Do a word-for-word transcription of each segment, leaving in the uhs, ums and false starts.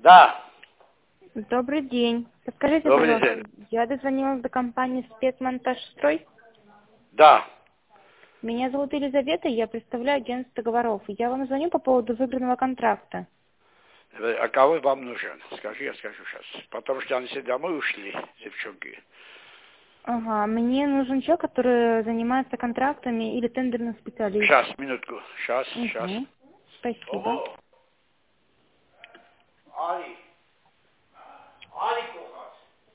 Да. Добрый день. Подскажите, Добрый пожалуйста, день. я дозвонилась до компании «Спецмонтажстрой». Да. Меня зовут Елизавета, я представляю агентство договоров. Я вам звоню по поводу выигранного контракта. Э, А кого вам нужен? Скажи, я скажу сейчас. Потому что они все домой ушли, девчонки. Ага, мне нужен человек, который занимается контрактами или тендерным специалист. Сейчас, минутку. Сейчас, сейчас. Угу. Спасибо. Ali. Ali Kokas.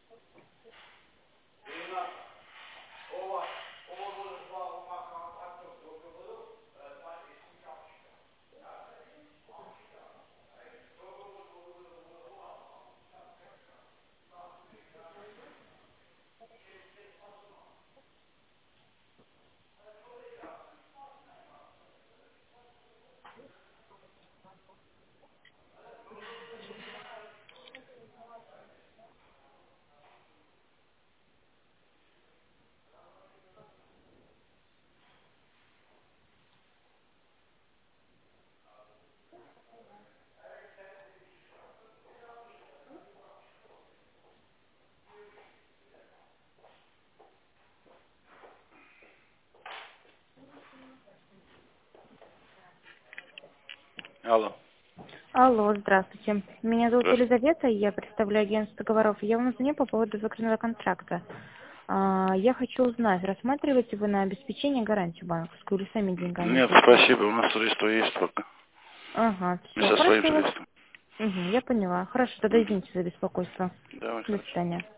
Алло. Алло, здравствуйте. Меня зовут Здравствуйте. Елизавета, я представляю агентство договоров. Я вам звоню по поводу выигранного контракта. А, я хочу узнать, рассматриваете вы на обеспечение гарантию банковскую или сами деньгами Нет, будете? спасибо. У нас средства есть только. Ага, Мы все, со своим хорошо. средством. Угу, я поняла. Хорошо, тогда Мгм. извините за беспокойство. Давай, До хорошо. свидания.